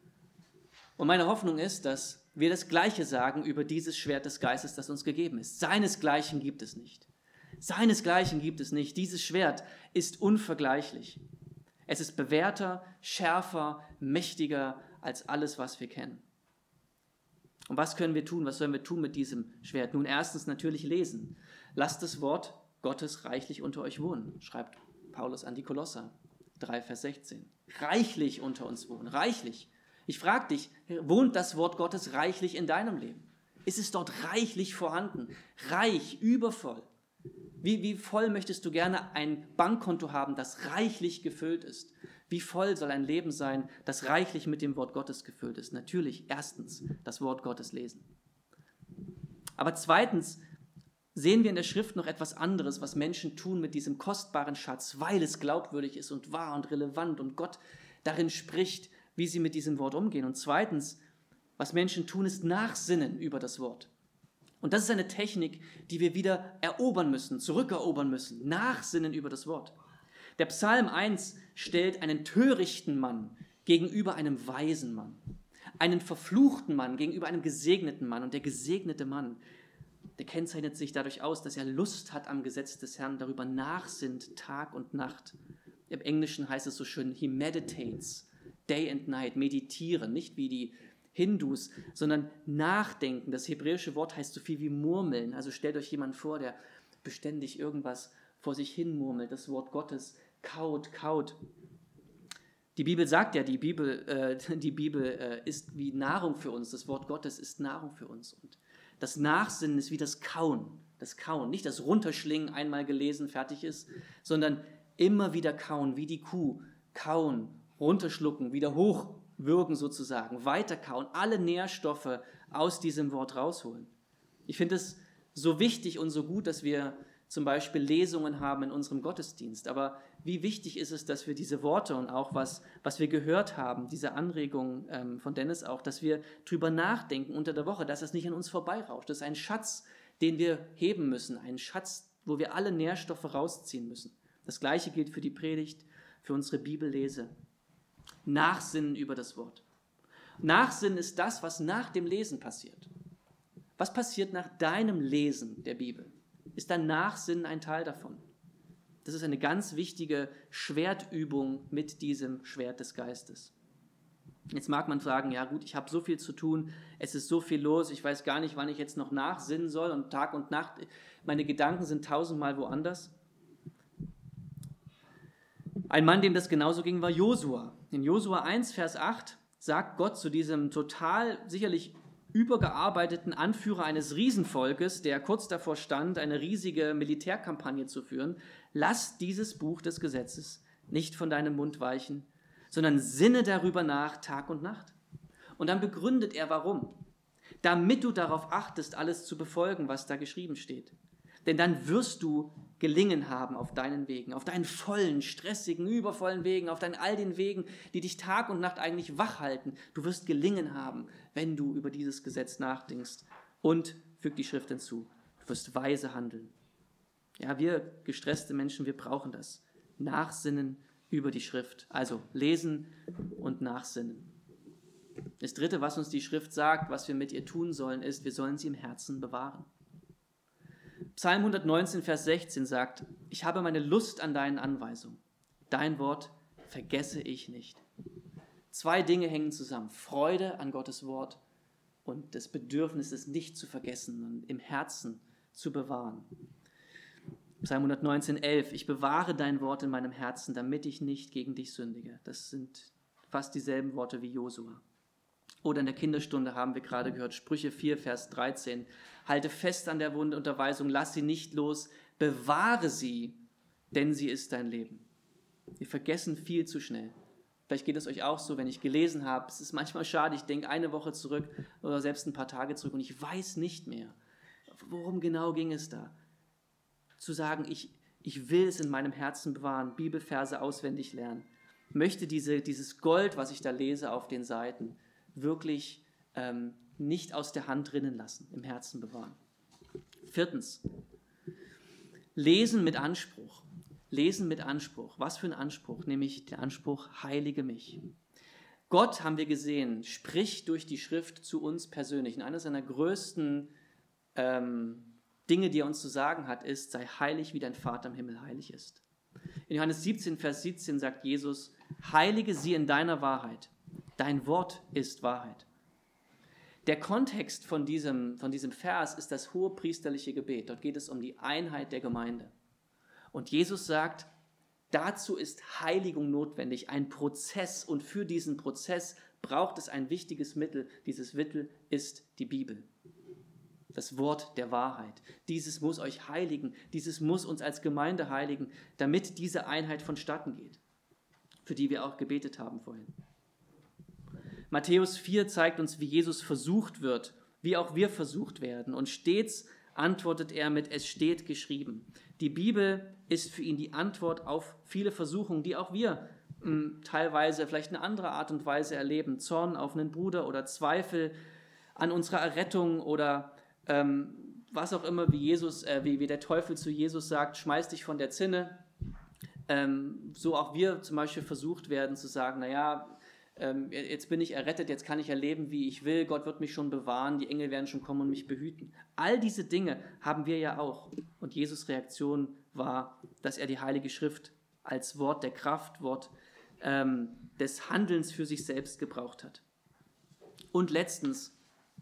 Und meine Hoffnung ist, dass wir das Gleiche sagen über dieses Schwert des Geistes, das uns gegeben ist. Seinesgleichen gibt es nicht. Seinesgleichen gibt es nicht. Dieses Schwert ist unvergleichlich. Es ist bewährter, schärfer, mächtiger als alles, was wir kennen. Und was können wir tun? Was sollen wir tun mit diesem Schwert? Nun, erstens natürlich lesen. Lasst das Wort Gottes reichlich unter euch wohnen, schreibt Paulus an die Kolosser, drei Vers sechzehn. Reichlich unter uns wohnen, reichlich. Ich frage dich, wohnt das Wort Gottes reichlich in deinem Leben? Ist es dort reichlich vorhanden? Reich, übervoll. Wie, wie voll möchtest du gerne ein Bankkonto haben, das reichlich gefüllt ist? Wie voll soll ein Leben sein, das reichlich mit dem Wort Gottes gefüllt ist? Natürlich, erstens, das Wort Gottes lesen. Aber zweitens sehen wir in der Schrift noch etwas anderes, was Menschen tun mit diesem kostbaren Schatz, weil es glaubwürdig ist und wahr und relevant und Gott darin spricht, wie sie mit diesem Wort umgehen. Und zweitens, was Menschen tun, ist nachsinnen über das Wort. Und das ist eine Technik, die wir wieder erobern müssen, zurückerobern müssen, nachsinnen über das Wort. Der Psalm eins stellt einen törichten Mann gegenüber einem weisen Mann, einen verfluchten Mann gegenüber einem gesegneten Mann. Und der gesegnete Mann, der kennzeichnet sich dadurch aus, dass er Lust hat am Gesetz des Herrn, darüber nachsinnt Tag und Nacht. Im Englischen heißt es so schön, he meditates, day and night, meditieren, nicht wie die Hindus, sondern nachdenken. Das hebräische Wort heißt so viel wie murmeln. Also stellt euch jemand vor, der beständig irgendwas vor sich hin murmelt, das Wort Gottes kaut, kaut. Die Bibel sagt ja, die Bibel, äh, die Bibel äh, ist wie Nahrung für uns, das Wort Gottes ist Nahrung für uns. Und das Nachsinnen ist wie das Kauen, das Kauen, nicht das Runterschlingen, einmal gelesen, fertig ist, sondern immer wieder kauen, wie die Kuh, kauen, runterschlucken, wieder hochwürgen sozusagen, weiterkauen, alle Nährstoffe aus diesem Wort rausholen. Ich finde es so wichtig und so gut, dass wir zum Beispiel Lesungen haben in unserem Gottesdienst. Aber wie wichtig ist es, dass wir diese Worte und auch was, was wir gehört haben, diese Anregung ähm, von Dennis auch, dass wir drüber nachdenken unter der Woche, dass es nicht an uns vorbeirauscht. Das ist ein Schatz, den wir heben müssen, ein Schatz, wo wir alle Nährstoffe rausziehen müssen. Das Gleiche gilt für die Predigt, für unsere Bibellese. Nachsinnen über das Wort. Nachsinnen ist das, was nach dem Lesen passiert. Was passiert nach deinem Lesen der Bibel? Ist dein Nachsinnen ein Teil davon? Das ist eine ganz wichtige Schwertübung mit diesem Schwert des Geistes. Jetzt mag man sagen, ja gut, ich habe so viel zu tun, es ist so viel los, ich weiß gar nicht, wann ich jetzt noch nachsinnen soll und Tag und Nacht, meine Gedanken sind tausendmal woanders. Ein Mann, dem das genauso ging, war Josua. In Josua eins, Vers acht sagt Gott zu diesem total sicherlich übergearbeiteten Anführer eines Riesenvolkes, der kurz davor stand, eine riesige Militärkampagne zu führen: Lass dieses Buch des Gesetzes nicht von deinem Mund weichen, sondern sinne darüber nach Tag und Nacht. Und dann begründet er, warum. Damit du darauf achtest, alles zu befolgen, was da geschrieben steht. Denn dann wirst du Gelingen haben auf deinen Wegen, auf deinen vollen, stressigen, übervollen Wegen, auf deinen all den Wegen, die dich Tag und Nacht eigentlich wach halten. Du wirst Gelingen haben, wenn du über dieses Gesetz nachdenkst. Und fügt die Schrift hinzu, du wirst weise handeln. Ja, wir gestresste Menschen, wir brauchen das. Nachsinnen über die Schrift. Also lesen und nachsinnen. Das Dritte, was uns die Schrift sagt, was wir mit ihr tun sollen, ist, wir sollen sie im Herzen bewahren. Psalm hundertneunzehn, Vers sechzehn sagt, ich habe meine Lust an deinen Anweisungen. Dein Wort vergesse ich nicht. Zwei Dinge hängen zusammen. Freude an Gottes Wort und das Bedürfnis, es nicht zu vergessen und im Herzen zu bewahren. Psalm hundertneunzehn, elf, ich bewahre dein Wort in meinem Herzen, damit ich nicht gegen dich sündige. Das sind fast dieselben Worte wie Josua. Oder in der Kinderstunde haben wir gerade gehört, Sprüche vier, Vers dreizehn. Halte fest an der Unterweisung, lass sie nicht los, bewahre sie, denn sie ist dein Leben. Wir vergessen viel zu schnell. Vielleicht geht es euch auch so, wenn ich gelesen habe, es ist manchmal schade, ich denke eine Woche zurück oder selbst ein paar Tage zurück und ich weiß nicht mehr, worum genau ging es da. Zu sagen, ich, ich will es in meinem Herzen bewahren, Bibelverse auswendig lernen, möchte diese, dieses Gold, was ich da lese auf den Seiten, wirklich ähm, nicht aus der Hand rinnen lassen, im Herzen bewahren. Viertens, lesen mit Anspruch. Lesen mit Anspruch. Was für ein Anspruch? Nämlich der Anspruch, heilige mich. Gott, haben wir gesehen, spricht durch die Schrift zu uns persönlich. Und eine seiner größten ähm, Dinge, die er uns zu sagen hat, ist, sei heilig, wie dein Vater im Himmel heilig ist. In Johannes siebzehn, Vers siebzehn sagt Jesus, heilige sie in deiner Wahrheit. Dein Wort ist Wahrheit. Der Kontext von diesem, von diesem Vers ist das hohepriesterliche Gebet. Dort geht es um die Einheit der Gemeinde. Und Jesus sagt, dazu ist Heiligung notwendig, ein Prozess. Und für diesen Prozess braucht es ein wichtiges Mittel. Dieses Mittel ist die Bibel. Das Wort der Wahrheit. Dieses muss euch heiligen, dieses muss uns als Gemeinde heiligen, damit diese Einheit vonstatten geht, für die wir auch gebetet haben vorhin. Matthäus vier zeigt uns, wie Jesus versucht wird, wie auch wir versucht werden. Und stets antwortet er mit, es steht geschrieben. Die Bibel ist für ihn die Antwort auf viele Versuchungen, die auch wir mh, teilweise vielleicht in anderer Art und Weise erleben. Zorn auf einen Bruder oder Zweifel an unserer Errettung oder ähm, was auch immer, wie, Jesus, äh, wie, wie der Teufel zu Jesus sagt, schmeiß dich von der Zinne. Ähm, so auch wir zum Beispiel versucht werden zu sagen, naja, jetzt bin ich errettet, jetzt kann ich erleben, wie ich will, Gott wird mich schon bewahren, die Engel werden schon kommen und mich behüten. All diese Dinge haben wir ja auch. Und Jesus' Reaktion war, dass er die Heilige Schrift als Wort der Kraft, Wort ähm, des Handelns für sich selbst gebraucht hat. Und letztens,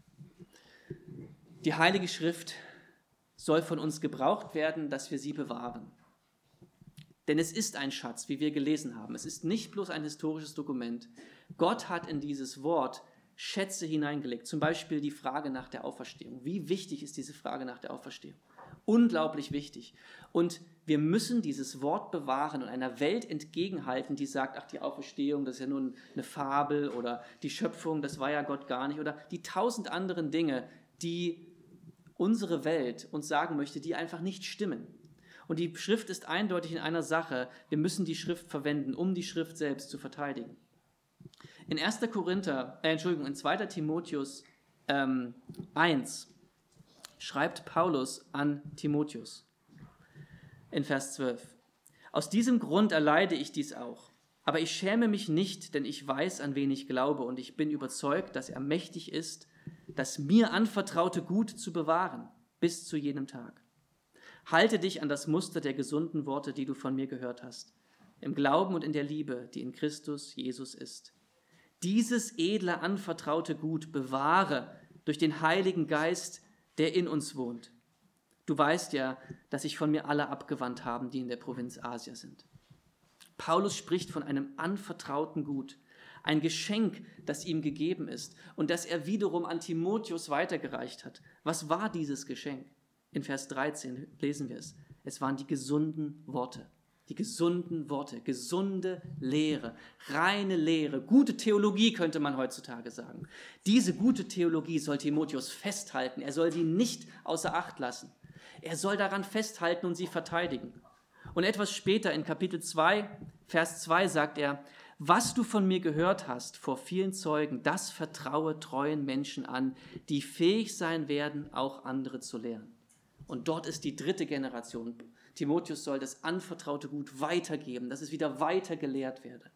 die Heilige Schrift soll von uns gebraucht werden, dass wir sie bewahren. Denn es ist ein Schatz, wie wir gelesen haben. Es ist nicht bloß ein historisches Dokument. Gott hat in dieses Wort Schätze hineingelegt. Zum Beispiel die Frage nach der Auferstehung. Wie wichtig ist diese Frage nach der Auferstehung? Unglaublich wichtig. Und wir müssen dieses Wort bewahren und einer Welt entgegenhalten, die sagt, ach, die Auferstehung, das ist ja nur eine Fabel oder die Schöpfung, das war ja Gott gar nicht. Oder die tausend anderen Dinge, die unsere Welt uns sagen möchte, die einfach nicht stimmen. Und die Schrift ist eindeutig in einer Sache. Wir müssen die Schrift verwenden, um die Schrift selbst zu verteidigen. In erster Korinther, äh, Entschuldigung, in zweiter Timotheus ähm, eins schreibt Paulus an Timotheus in Vers zwölf. Aus diesem Grund erleide ich dies auch. Aber ich schäme mich nicht, denn ich weiß, an wen ich glaube, und ich bin überzeugt, dass er mächtig ist, das mir anvertraute Gut zu bewahren, bis zu jenem Tag. Halte dich an das Muster der gesunden Worte, die du von mir gehört hast, im Glauben und in der Liebe, die in Christus Jesus ist. Dieses edle, anvertraute Gut bewahre durch den Heiligen Geist, der in uns wohnt. Du weißt ja, dass sich von mir alle abgewandt haben, die in der Provinz Asia sind. Paulus spricht von einem anvertrauten Gut, ein Geschenk, das ihm gegeben ist und das er wiederum an Timotheus weitergereicht hat. Was war dieses Geschenk? In Vers dreizehn lesen wir es. Es waren die gesunden Worte. Die gesunden Worte, gesunde Lehre, reine Lehre, gute Theologie könnte man heutzutage sagen. Diese gute Theologie soll Timotheus festhalten. Er soll sie nicht außer Acht lassen. Er soll daran festhalten und sie verteidigen. Und etwas später in Kapitel zwei, Vers zwei sagt er, was du von mir gehört hast vor vielen Zeugen, das vertraue treuen Menschen an, die fähig sein werden, auch andere zu lehren. Und dort ist die dritte Generation. Timotheus soll das anvertraute Gut weitergeben, dass es wieder weiter gelehrt werde.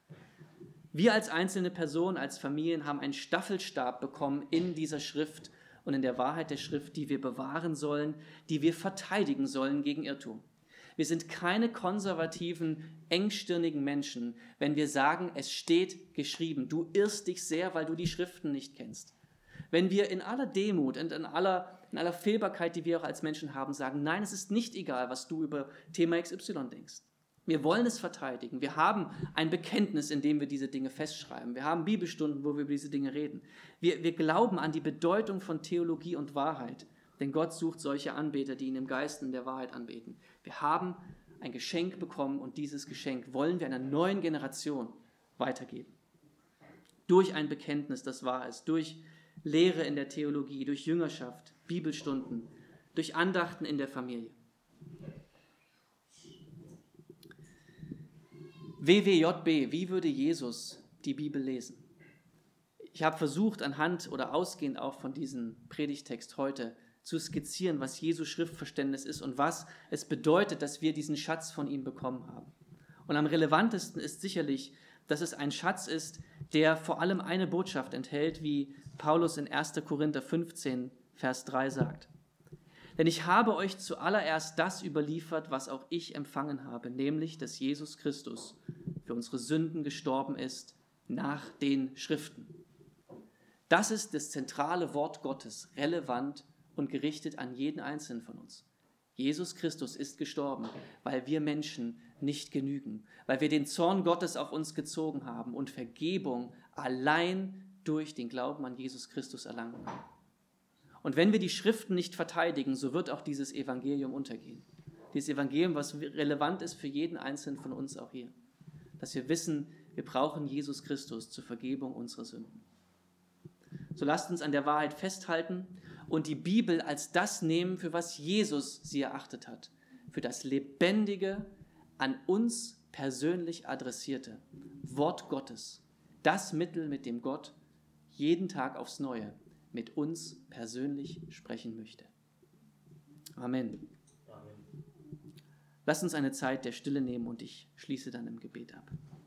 Wir als einzelne Personen, als Familien haben einen Staffelstab bekommen in dieser Schrift und in der Wahrheit der Schrift, die wir bewahren sollen, die wir verteidigen sollen gegen Irrtum. Wir sind keine konservativen, engstirnigen Menschen, wenn wir sagen, es steht geschrieben. Du irrst dich sehr, weil du die Schriften nicht kennst. Wenn wir in aller Demut und in aller, in aller Fehlbarkeit, die wir auch als Menschen haben, sagen, nein, es ist nicht egal, was du über Thema X Y denkst. Wir wollen es verteidigen. Wir haben ein Bekenntnis, in dem wir diese Dinge festschreiben. Wir haben Bibelstunden, wo wir über diese Dinge reden. Wir, wir glauben an die Bedeutung von Theologie und Wahrheit. Denn Gott sucht solche Anbeter, die ihn im Geist und in der Wahrheit anbeten. Wir haben ein Geschenk bekommen und dieses Geschenk wollen wir einer neuen Generation weitergeben. Durch ein Bekenntnis, das wahr ist, durch Lehre in der Theologie, durch Jüngerschaft, Bibelstunden, durch Andachten in der Familie. W W J B, wie würde Jesus die Bibel lesen? Ich habe versucht, anhand oder ausgehend auch von diesem Predigtext heute zu skizzieren, was Jesu Schriftverständnis ist und was es bedeutet, dass wir diesen Schatz von ihm bekommen haben. Und am relevantesten ist sicherlich, dass es ein Schatz ist, der vor allem eine Botschaft enthält, wie Paulus in erster Korinther fünfzehn, Vers drei sagt. Denn ich habe euch zuallererst das überliefert, was auch ich empfangen habe, nämlich, dass Jesus Christus für unsere Sünden gestorben ist nach den Schriften. Das ist das zentrale Wort Gottes, relevant und gerichtet an jeden Einzelnen von uns. Jesus Christus ist gestorben, weil wir Menschen nicht genügen, weil wir den Zorn Gottes auf uns gezogen haben und Vergebung allein durch den Glauben an Jesus Christus erlangen können. Und wenn wir die Schriften nicht verteidigen, so wird auch dieses Evangelium untergehen. Dieses Evangelium, was relevant ist für jeden Einzelnen von uns auch hier. Dass wir wissen, wir brauchen Jesus Christus zur Vergebung unserer Sünden. So lasst uns an der Wahrheit festhalten und die Bibel als das nehmen, für was Jesus sie erachtet hat. Für das lebendige, an uns persönlich adressierte Wort Gottes. Das Mittel, mit dem Gott jeden Tag aufs Neue mit uns persönlich sprechen möchte. Amen. Amen. Lass uns eine Zeit der Stille nehmen und ich schließe dann im Gebet ab.